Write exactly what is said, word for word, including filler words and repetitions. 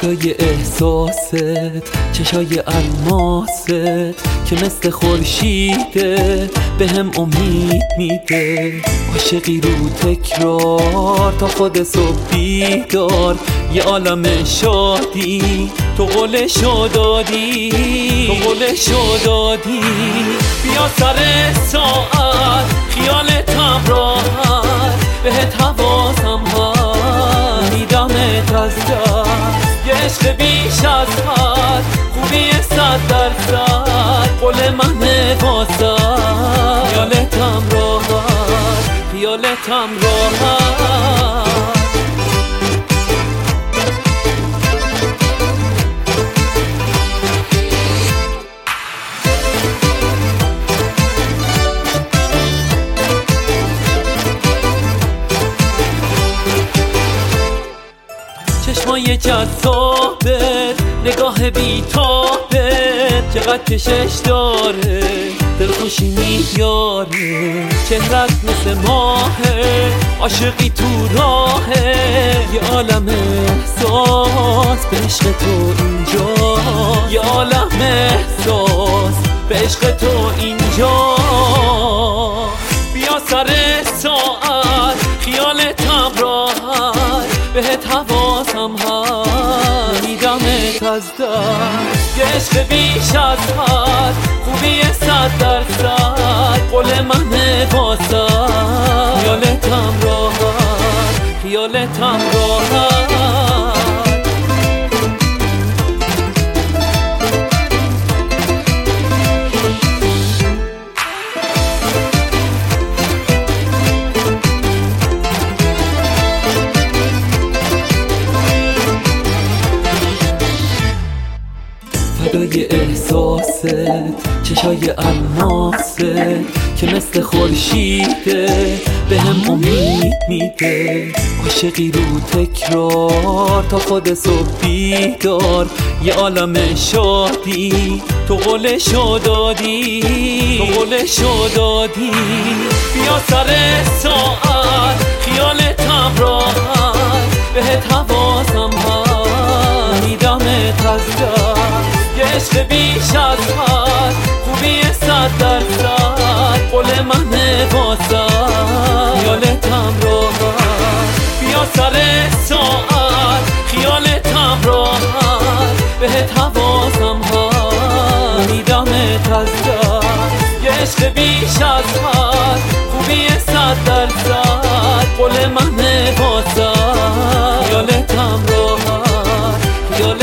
فدای احساست، چشای الماست که مثل خورشیده به هم امید میده. عاشقی رو تکرار تا خود صبح بیدار، یه عالم شادی تو قولشو دادی، تو قولشو دادی. بیا سر ساعت خیالتم راحت، بهت حواسم هست میدمت از دست. یه عشق بیش از حد، خوبی صد درصد، قول منه واسد. خیالتم راحت، خیالتم راحت. چشمای جذابت، نگاه بیتابت، چقدر کشش داره، دلخوشی میاره. چهرت مثل ماهه، عاشقی تو راهه، یه عالم احساس به عشق تو اینجا، یه عالم احساس به عشق تو اینجا. بیا سر ساعت خیالتم راحت، بهت حواسم هست میدمت از دست. یه عشق بیش از حد، خوبی صد درصد، قول منه واسد. خیالتم راحت، خیالتم راحت. فدای احساست، چشای الماست که مثل خورشیده به هم امید میده. عاشقی رو تکرار تا خود صبح بیدار، یه عالم شادی تو قولشو دادی، تو قولشو دادی. بیا سر ساعت خیالتم راحت، بهت حواسم هست میدمت از دست. یه عشق بیش از حد، خوبی صد درصد، قول منه واسد. خیالتم راحت، بیا سر ساعت خیالتم راحت، بهت حواسم هست میدمت از دست. یه عشق بیش از حد، خوبی صد درصد، قول منه واسد. خیالتم راحت، خیالتم